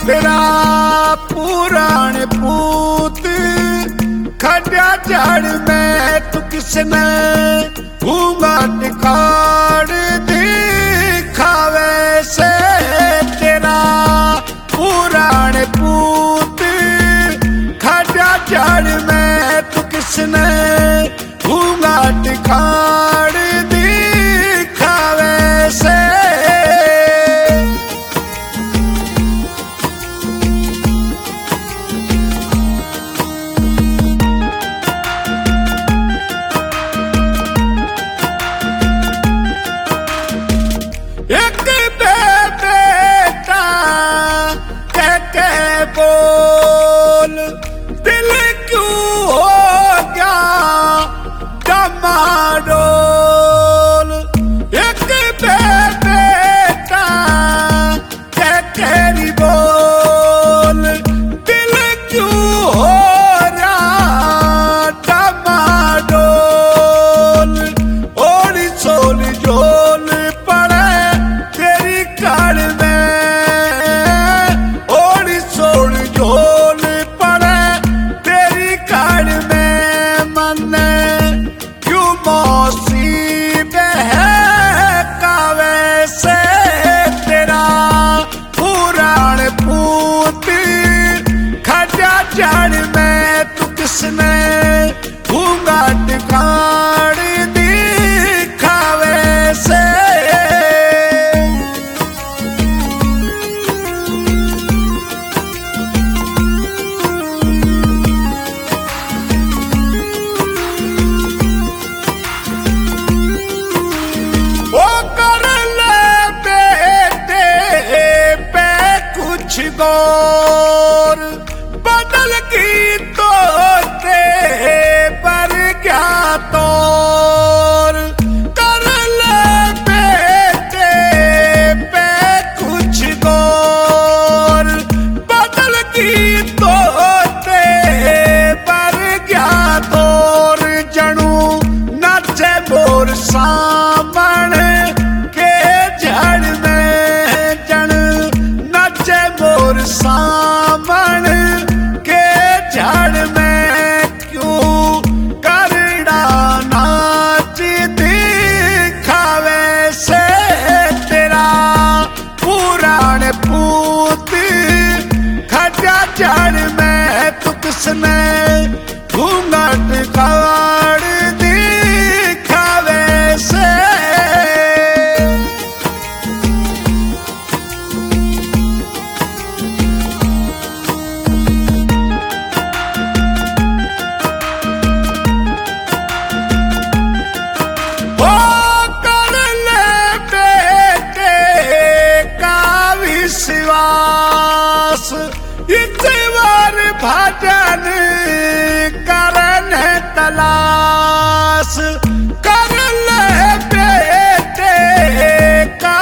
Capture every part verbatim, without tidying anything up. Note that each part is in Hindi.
तेरा पुराण पूत खड़ा जड़ में तू किसने घूंघट काट दिखावे से। तेरा पुराण पूत खड़ा जड़ में तू किसने घूंघट काट दिखावे से। एक बेटा कह के बोल दिल क्यों हो गया डमाडोल। एक बेटा कह के बोल दिल क्यों हो रहा डमाडोल। ओली सोली जोल जड़ में तू किसने घूंघट काट दिखावे से। ओ कर ले बेटे पे कुछ गौर बदल की तो तेरे पर क्या तौर। कर ले बेटे पे कुछ गौर बदल की तो तेरे पर क्या तौर। जणू नचे मोर सामने के जड़ में जण नचे मोर सामने जड़ में क्यों करड़ा नाच दिखावे से। तेरा पुराण पूत खड़ा जड़ में तू किसने घूंघट काट दिखावे से। विश्वास इतवार भजन करन तलाश। कर ले बेटे का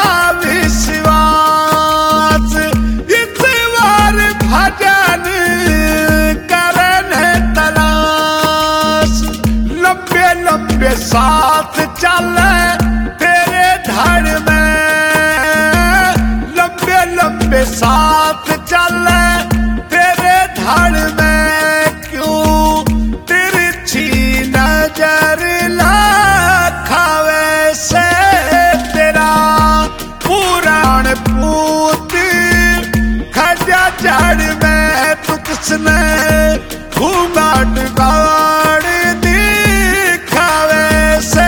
विश्वास इतवार भजन करन तलाश। लंबे लंबे साथ चले तेरे धड़ में लंबे साथ चले तेरे धड़ में क्यों तिरछी नजर लाखावे से। तेरा पुराण पूत खड़ा जड़ में तू किसने घूंघट काट दिखावे से।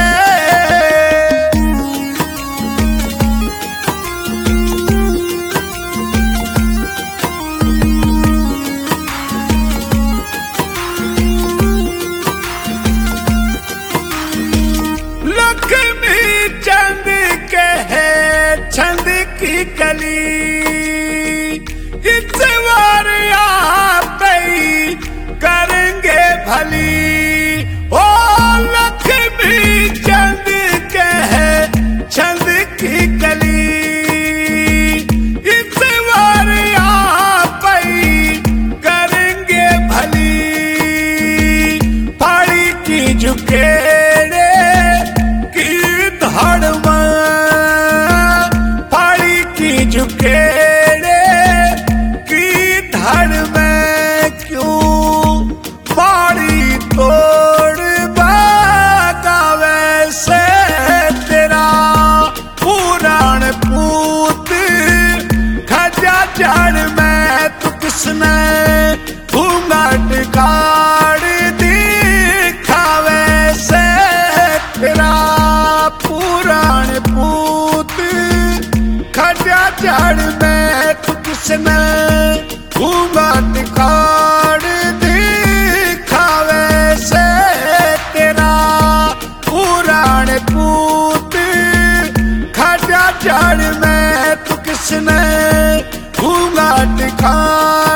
छंद की कली इस बार आप करेंगे भली। ओ लक्ष्मी चंद के है छंद की कली इस बार आप करेंगे भली। फाड़ी की झुकेड़े की धड़ में झुके किसने घूंघट खाड़ दिखावे से तेरा पुराण पूत खजा जड़ में तू किसने घूंघट खाड़